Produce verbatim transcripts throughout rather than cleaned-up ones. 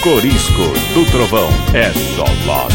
Corisco do Trovão é só love.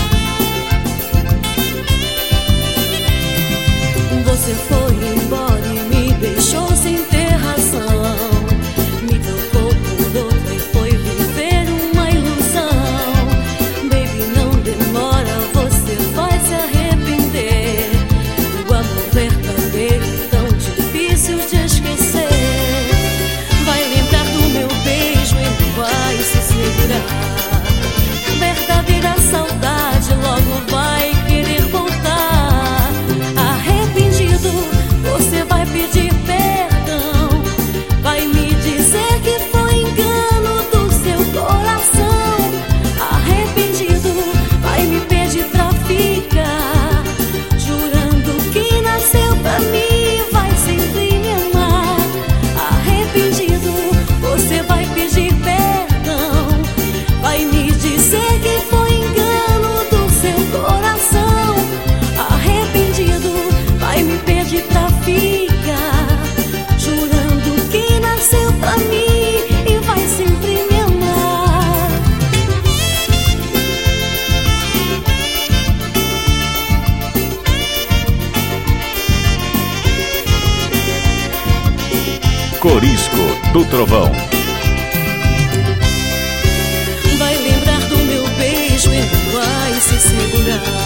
Você foi embora e me deixou sem ter razão. Me trocou por outra e foi viver uma ilusão. Baby, não demora, você vai se arrepender. O amor verdadeiro tão difícil de esquecer. Vai lembrar do meu beijo e não vai se segurar. Verdadeira saudade logo vai querer voltar. Arrependido, você vai pedir perdão. Vai me dizer que foi engano do seu coração. Arrependido, vai me pedir pra ficar, jurando que nasceu pra mim e vai sempre me amar. Arrependido, você vai pedir perdão. Vai me dizer que foi engano do seu coração. Arrependido, vai me pedir pra ficar, jurando que nasceu pra mim e vai sempre me amar. Corisco do Trovão. Vai lembrar do meu beijo e não vai se segurar.